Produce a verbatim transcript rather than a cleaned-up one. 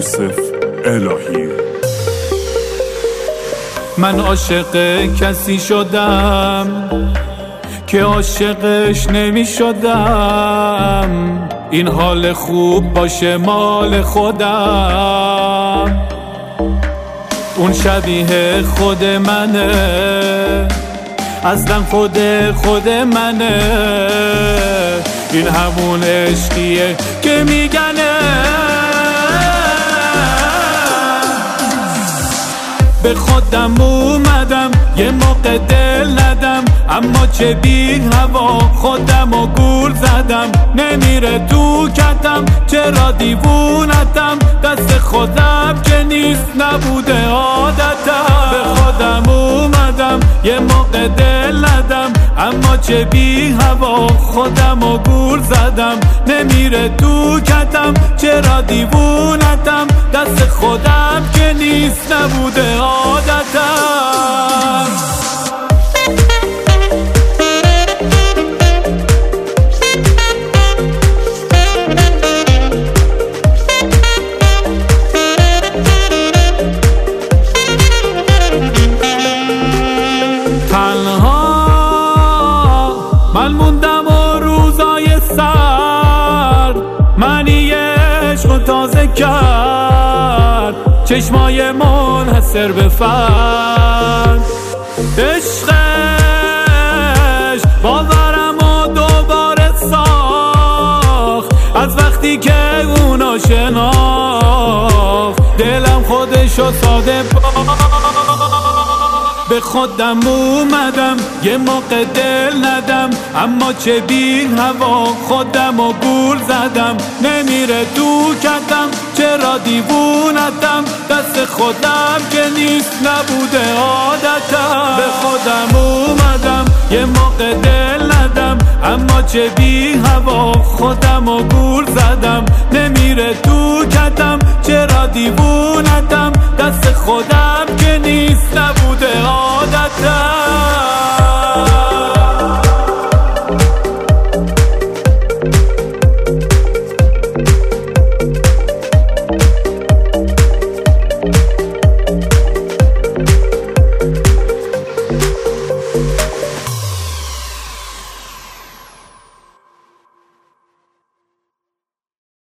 یوسف الهی. من عاشق کسی شدم که عاشقش نمی شدم، این حال خوب باشه مال خودم. اون شبیه خود منه، اصلا خود خود منه، این همون عشقیه که میگنه. به خودم اومدم یه موقع دل ندم، اما چه بی هوا خودم و گول زدم. نمیره تو کتم چرا دیوونتم، دست خودم که نیست نبوده عادتم. به خودم اومدم یه موقع دل ندم، اما چه بی هوا خودم و گول زدم. نمیره تو کتم چرا دیوونتم، دست خودم که نیست نبوده عادتم. من موندم و روزای سر منی عشق و تازه کرد، چشمای منحصر به فرد. عشقش باورم و دوباره ساخت، از وقتی که اونا شناخت دلم خودشو ساده باخت. به خودم اومدم یه موقع دل ندم، اما چه بی هوا خودم و گول زدم. نمیره تو کتم چرا دیوونتم، دست خودم که نیست نبوده عادتم. به خودم اومدم یه موقع دل ندم، اما چه بی هوا خودم و گول زدم. نمیره تو کتم چرا دیوونتم،